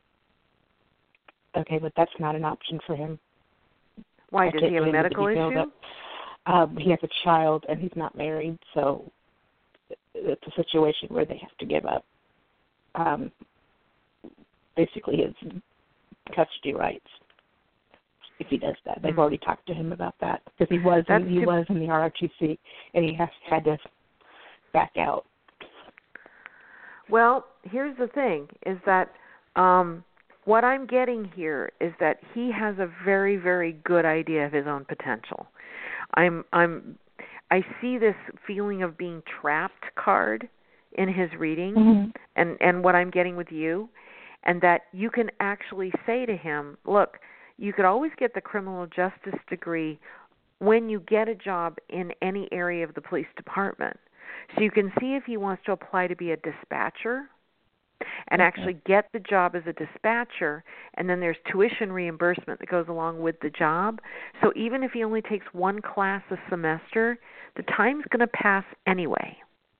Okay, but that's not an option for him. Why? Does he have a medical issue? That, um, he has a child and he's not married, so it's a situation where they have to give up um, basically his custody rights. If he does that, they've already talked to him about that because he was in, he was in the R O T C and he has had to back out. Well, here's the thing: is that um, what I'm getting here is that he has a very, very good idea of his own potential. I'm, I'm, I see this feeling of being trapped card in his reading, mm-hmm. and and what I'm getting with you, and that you can actually say to him, look. You could always get the criminal justice degree when you get a job in any area of the police department. So you can see if he wants to apply to be a dispatcher and okay. actually get the job as a dispatcher, and then there's tuition reimbursement that goes along with the job. So even if he only takes one class a semester, the time's going to pass anyway.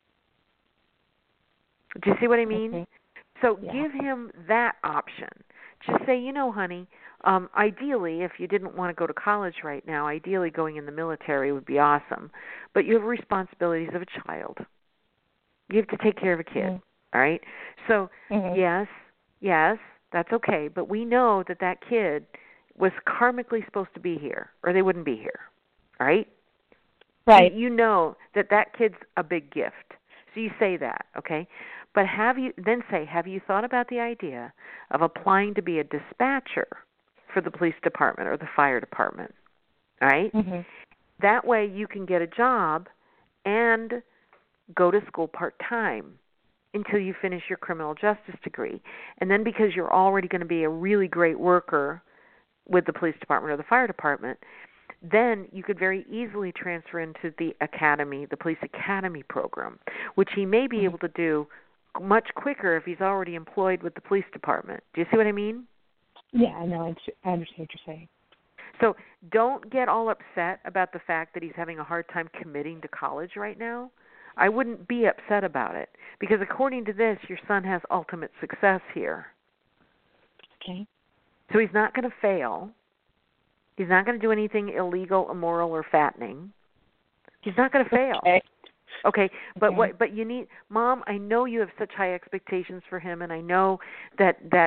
Do you see what I mean? Okay. So yeah. give him that option. Just say, you know, honey, Um, ideally, if you didn't want to go to college right now, ideally going in the military would be awesome. But you have responsibilities of a child. You have to take care of a kid, mm-hmm. all right? So, mm-hmm. yes, yes, that's okay. But we know that that kid was karmically supposed to be here, or they wouldn't be here, all right? Right. You, you know that that kid's a big gift. So you say that, okay? But have you then say, have you thought about the idea of applying to be a dispatcher for the police department or the fire department, all right? Mm-hmm. That way you can get a job and go to school part-time until you finish your criminal justice degree. And then because you're already going to be a really great worker with the police department or the fire department, then you could very easily transfer into the academy, the police academy program, which he may be mm-hmm. able to do much quicker if he's already employed with the police department. Do you see what I mean? Yeah, I know. I understand what you're saying. So don't get all upset about the fact that he's having a hard time committing to college right now. I wouldn't be upset about it because according to this, your son has ultimate success here. Okay. So he's not going to fail. He's not going to do anything illegal, immoral, or fattening. He's not going to fail. Okay. Okay, but okay. what? But you need, Mom. I know you have such high expectations for him, and I know that that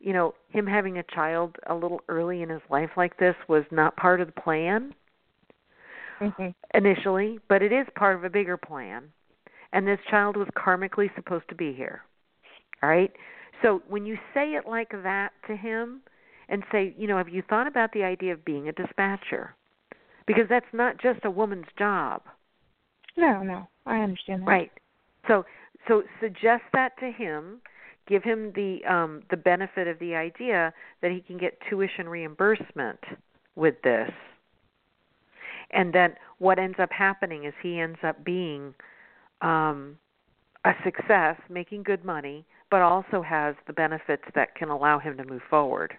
you know, him having a child a little early in his life like this was not part of the plan mm-hmm. initially, but it is part of a bigger plan. And this child was karmically supposed to be here. All right? So when you say it like that to him and say, you know, have you thought about the idea of being a dispatcher? Because that's not just a woman's job. No, no, I understand that. Right. So so suggest that to him. Give him the um, the benefit of the idea that he can get tuition reimbursement with this. And then what ends up happening is he ends up being um, a success, making good money, but also has the benefits that can allow him to move forward.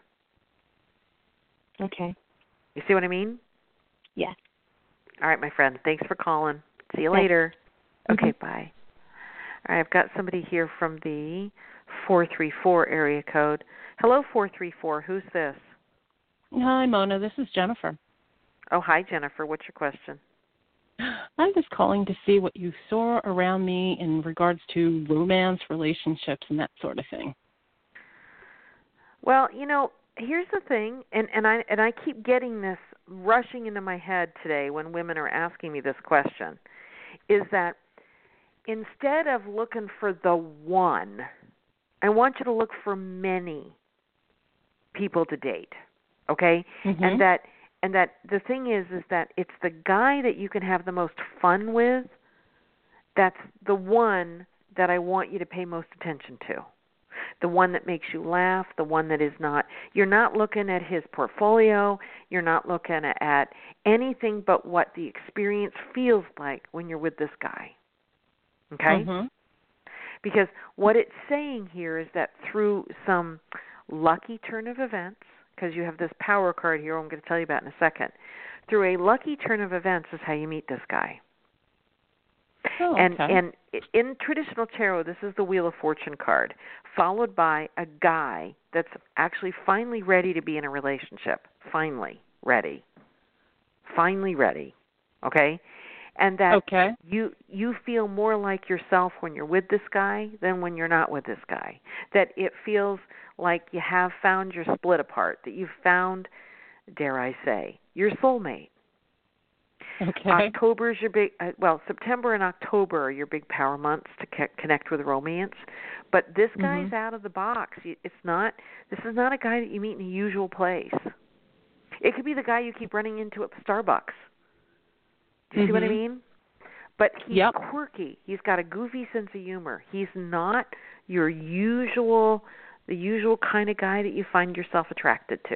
Okay. You see what I mean? Yeah. All right, my friend. Thanks for calling. See you Okay. later. Mm-hmm. Okay, bye. All right, I've got somebody here from the four three four area code. Hello, four three four. Who's this? Hi, Mona. This is Jennifer. Oh, hi, Jennifer. What's your question? I'm just calling to see what you saw around me in regards to romance, relationships, and that sort of thing. Well, you know, here's the thing, and, and I and I keep getting this rushing into my head today when women are asking me this question, is that instead of looking for the one, I want you to look for many people to date, okay? Mm-hmm. And that and that the thing is is that it's the guy that you can have the most fun with that's the one that I want you to pay most attention to. The one that makes you laugh, the one that is not, you're not looking at his portfolio, you're not looking at anything but what the experience feels like when you're with this guy. Okay? Mm-hmm. Because what it's saying here is that through some lucky turn of events, because you have this power card here I'm going to tell you about in a second, through a lucky turn of events is how you meet this guy. Oh, and okay. and in traditional tarot, this is the Wheel of Fortune card, followed by a guy that's actually finally ready to be in a relationship. Finally ready. Finally ready. Okay? And that okay. you you feel more like yourself when you're with this guy than when you're not with this guy. That it feels like you have found your split apart, that you've found, dare I say, your soulmate. Okay. October is your big, uh, well, September and October are your big power months to c- connect with romance. But this guy's mm-hmm. out of the box. It's not, this is not a guy that you meet in a usual place. It could be the guy you keep running into at Starbucks. Do you mm-hmm. see what I mean? But he's yep. quirky. He's got a goofy sense of humor. He's not your usual, the usual kind of guy that you find yourself attracted to.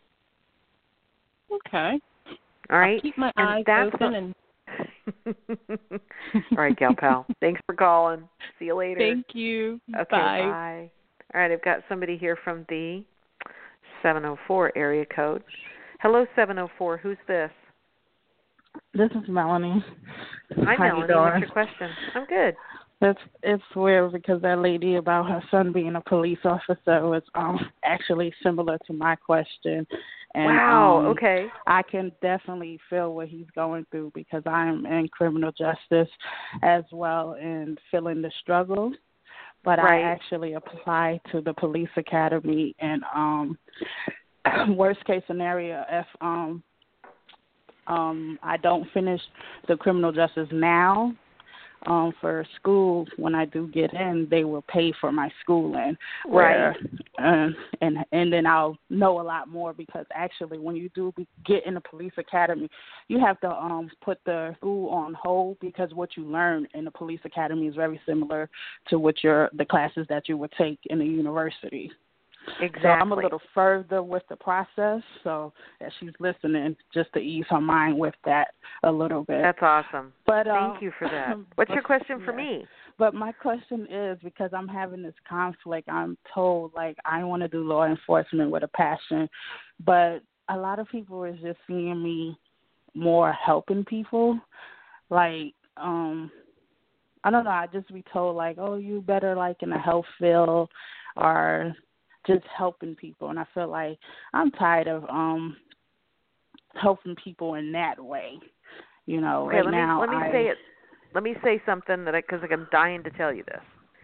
Okay. All right. I'll keep my and eyes that's open. What... All right, gal pal. Thanks for calling. See you later. Thank you. Okay, bye. bye. All right, I've got somebody here from the seven oh four area code. Hello, seven oh four. Who's this? This is Melanie. Hi, How Melanie. you doing? What's your question? I'm good. It's it's weird because that lady about her son being a police officer was um actually similar to my question. And, wow. Um, okay. I can definitely feel what he's going through because I'm in criminal justice as well and feeling the struggle. But right. I actually applied to the police academy, and um, worst case scenario, if um, um, I don't finish the criminal justice now, um, for school, when I do get in, they will pay for my schooling. Where, right. Um, and and then I'll know a lot more because actually when you do be, get in the police academy, you have to um put the school on hold because what you learn in the police academy is very similar to what your the classes that you would take in the university. Exactly. So I'm a little further with the process, so that she's listening, just to ease her mind with that a little bit. That's awesome. But Thank um, you for that. What's your question for yeah. me? But my question is, because I'm having this conflict, I'm told, like, I want to do law enforcement with a passion, but a lot of people is just seeing me more helping people. Like, um, I don't know, I just be told, like, oh, you better, like, in the health field or just helping people. And I feel like I'm tired of um helping people in that way. You know, okay, right let now me, let me I, say it. Let me say something that I, because I'm dying to tell you this.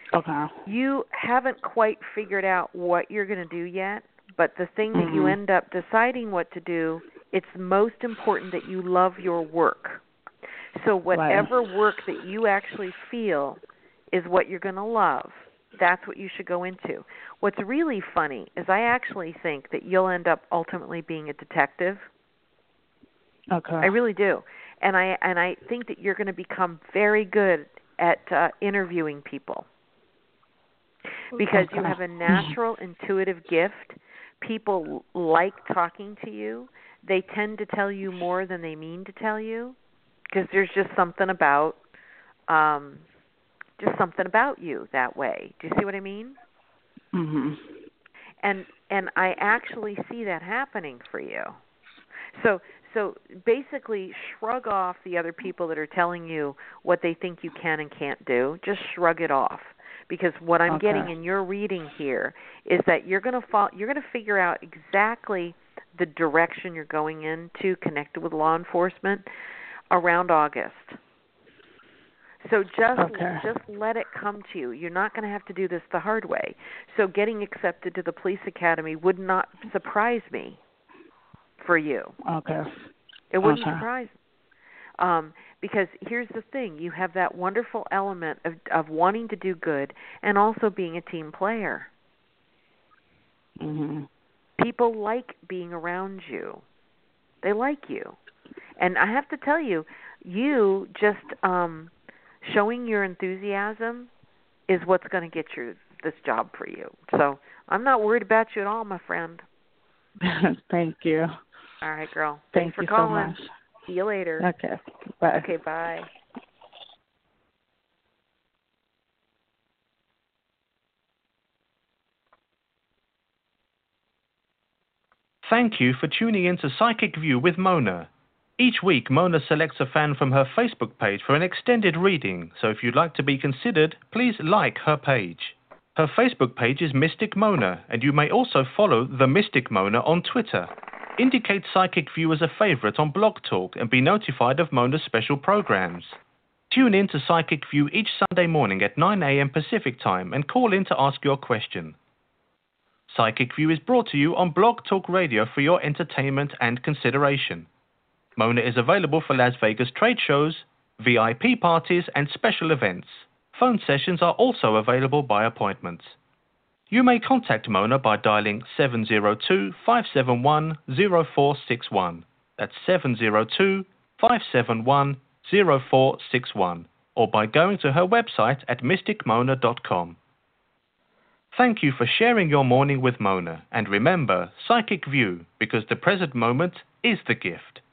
Okay. You haven't quite figured out what you're going to do yet, but the thing mm-hmm. that you end up deciding what to do, it's most important that you love your work. So whatever right. work that you actually feel is what you're going to love, that's what you should go into. What's really funny is I actually think that you'll end up ultimately being a detective. Okay. I really do. And I and I think that you're going to become very good at uh, interviewing people. Because okay. you have a natural intuitive gift. People like talking to you. They tend to tell you more than they mean to tell you because there's just something about um just something about you that way. Do you see what I mean? Mhm. And and I actually see that happening for you. So so basically shrug off the other people that are telling you what they think you can and can't do. Just shrug it off. Because what I'm okay. getting in your reading here is that you're going to fall, you're going to figure out exactly the direction you're going into connected with law enforcement around August. So just okay. just let it come to you. You're not going to have to do this the hard way. So getting accepted to the police academy would not surprise me for you. Okay. It wouldn't okay. surprise me. Um, because here's the thing, you have that wonderful element of, of wanting to do good and also being a team player. Mhm. People like being around you. They like you. And I have to tell you, you just um, showing your enthusiasm is what's going to get you this job for you. So I'm not worried about you at all, my friend. Thank you. All right, girl. Thank Thanks for you calling. so much. See you later. Okay. Bye. Okay, bye. Thank you for tuning in to Psychic View with Mona. Each week, Mona selects a fan from her Facebook page for an extended reading, so if you'd like to be considered, please like her page. Her Facebook page is Mystic Mona, and you may also follow The Mystic Mona on Twitter. Indicate Psychic View as a favorite on Blog Talk and be notified of Mona's special programs. Tune in to Psychic View each Sunday morning at nine a.m. Pacific Time and call in to ask your question. Psychic View is brought to you on Blog Talk Radio for your entertainment and consideration. Mona is available for Las Vegas trade shows, V I P parties, and special events. Phone sessions are also available by appointment. You may contact Mona by dialing seven zero two, five seven one, zero four six one. That's seven zero two, five seven one, zero four six one, or by going to her website at mystic mona dot com. Thank you for sharing your morning with Mona, and remember, Psychic View, because the present moment is the gift.